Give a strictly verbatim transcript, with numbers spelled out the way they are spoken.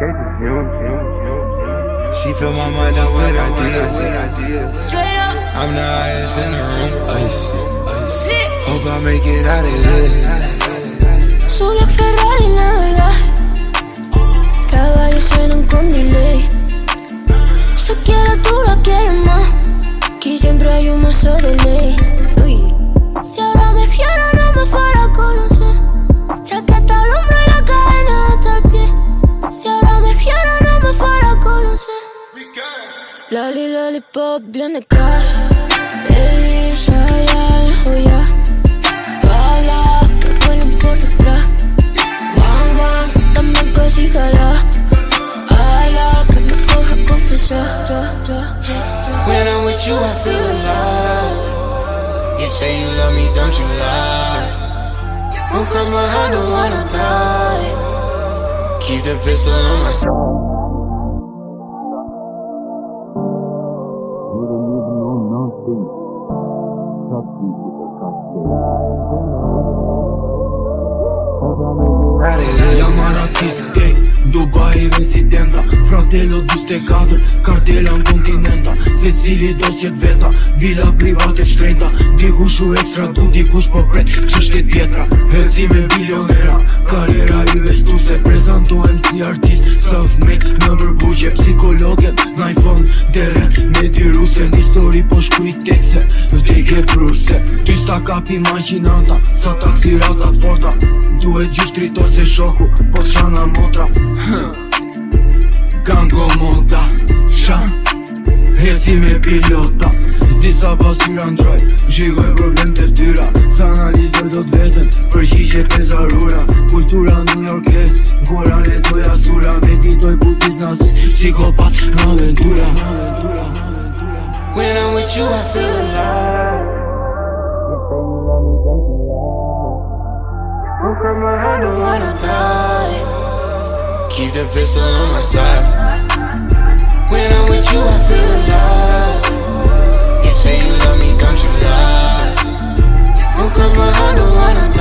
cases, fumes, fumes, fumes. She fill my mind up with ideas. Straight up. I'm the highest in the room. Ice, ice. Hope I make it out of here. Solo Ferrari navegas, caballos suenan con delay. Se quiere tú la quieres más, aquí siempre hay un mazo de ley. Uy. Si ahora me fiera no me fuera a conocer, chaqueta al hombro y la cadena hasta el pie. Si ahora me fiera no me fuera a conocer. Loli, lollipop, bien de cash. Ella ya me joya. Bala, que vuelen por detrás. Bam, bam, dame casi jala. Ala, que me coja confesar. When I'm with you, I feel alive. You say you love me, don't you lie. Don't cross my heart, don't wanna die. Keep the pistol on my side. Jam artist, ej, Dubai residenta. Fratello du stegator, cartela în continenta. Se cili dosjet veta, vila private shtrejta. Dikushu ekstra du, dikush po pret, qështet vjetra. Hecime bilionera, karriera investuse. Prezentohem si artist, self-made, në përbuqe. Psikologet, në iPhone, dere, me diruse. Në histori po shkujt tekse, vdike prurse. Ty sta kapi maqinanta, sa taksiratat forta. Duhet gjysht rito se shoku, po t'shana motra. Gango moda, shan, heci me pilota. S'di sa pasyra ndroj, zhigoj problem të ftyra. S'analizoj do t'veten, përgjigjet e zarura. Kultura në orkes, gora lecoja sura. Meditoj putis nazis, psikopat në aventura. When I'm with you, I feel alive. You say you love me, don't you lie. Don't cross my heart, don't wanna die. Keep the pistol on my side. When I'm with you, I feel alive. You say you love me, don't you lie. Don't cross my heart, don't wanna die.